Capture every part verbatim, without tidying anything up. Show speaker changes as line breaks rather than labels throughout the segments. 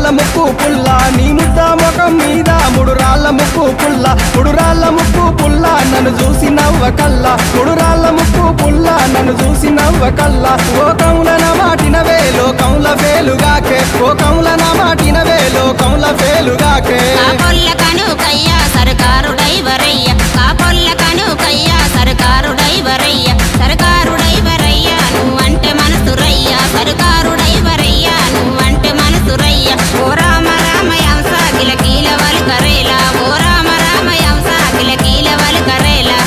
ముక్కు పుల్ల నీ ముద్ద ముఖం మీద మూడు రాళ్ళ ముక్కు పుల్ల మూడు రాళ్ళ ముక్కు పుల్ల నన్ను చూసి నవ్వ కల్ల మూడు రాళ్ళ ముక్కు పుల్ల నన్ను చూసి నవ్వ కల్ల ఓ కౌల నా మాటినవే లోకంల వేలుగాకే ఓ కౌల నా మాటినవే లోకంల వేలుగాకే
కాపొల్ల కనుకయ్యా సర్కారు డ్రైవరయ్య కాపొల్ల కనుకయ్యా సర్కారు డ్రైవరయ్య సర్కారు డ్రైవరయ్య నువ్వంటే మనసురయ్యా సర్కారు డ్రైవరయ్య నువ్వంటే మనసురయ్య ఓ రామ రామయాంస కిల కీల వల్ కరేలా ఓ రామ రామయాంస కిల కీల వల్ కరేలా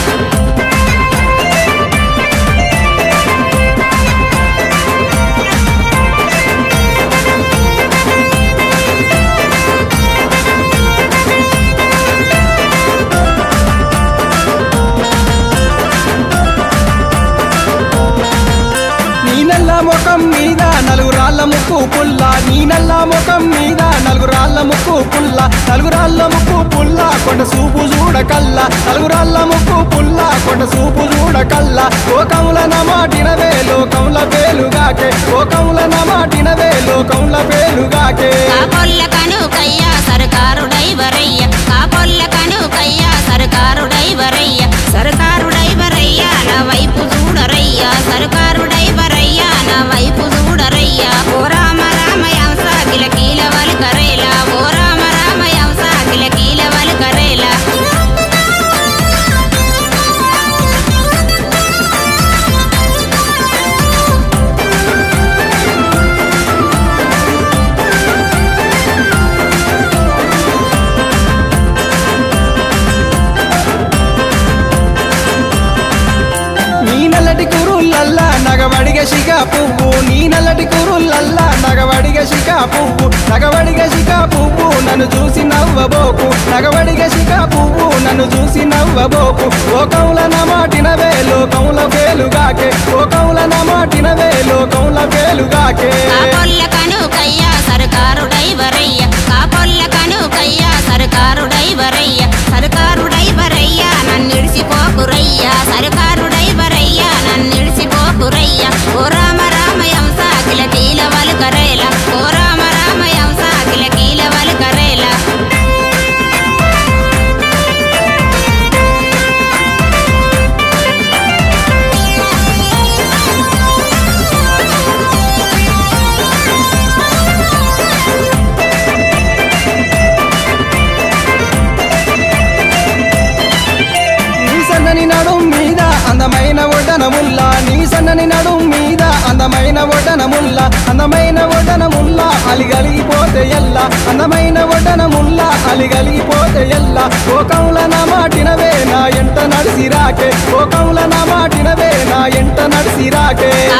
నీ నల్ల ముఖం మీద నలుగు రాళ్ళ ముక్కు పుల్ల నీ నల్ల ముఖం మీద నలుగు రాళ్ళ ముక్కు పుల్ల నలుగు రాళ్ళ ముక్కు పుల్ల కొండ సూపు చూడకల్ల నలుగు రాళ్ళ ముక్కు పుల్ల కొండ సూపు చూడకల్ల లోకముల నమాటినవే లోకముల పేలుగాకే లోకముల నమాటినవే లోకముల పేలుగాకే
కాపొల్ల కనుకయ్యా సర్కారు డ్రైవరయ్య కాపొల్ల కనుకయ్యా సర్కారు డ్రైవరయ్య సర్కారు డ్రైవరయ్య నా వైపు చూడరయ్యా సర్కారు డ్రైవరయ్య నా వైపు చూడరయ్యా ఓ రామ రామయాంస కిల కీల వల్ కరేలా ఓ రామ రామయాంస కిల కీల వల్ కరేలా
నీ నల్లటి కురులల్లా నగవడిగ శిఖ పువ్వు నీ నల్లటి కురులల్లా నగవడిగ శిఖ పువ్వు నగవడిగ శిఖ పువ్వు నన్ను చూసి నవ్వబోకు నగవడిగ శిఖ పువ్వు నన్ను చూసి నవ్వబోకు లోకముల నమాటినవే లోకముల వేలుగాకే లోకముల నమాటినవే లోకముల వేలుగాకే
కాపొల్ల కనుకయ్యా సర్కారు డ్రైవరయ్య కాపొల్ల కనుకయ్యా సర్కారు డ్రైవరయ్య సర్కారు డ్రైవరయ్య నన్నిడిసిపోకురయ్యా సర్కారు డ్రైవరయ్య నన్నిడిసిపోకురయ్యా ఓ రామ రామయాంస కిల కీల వల్ కరేలా ఓ రామ రామయాంస కిల కీల వల్ కరేలా
నీ సన్నని నడుం మీద అందమైన ఒడనముల్ల నీ సన్నని నడుం మీద అందమైన ఒడనముల్ల అందమైన ఒడనముల్ల అలిగలిగిపోతే ఎల్లా అందమైన ఒడనముల్ల అలిగలిగిపోతే ఎల్లా లోకముల నా మాటినవే నా ఎంట నడిసి రాకే లోకముల నా మాటినవే నా ఎంట నడిసి రాకే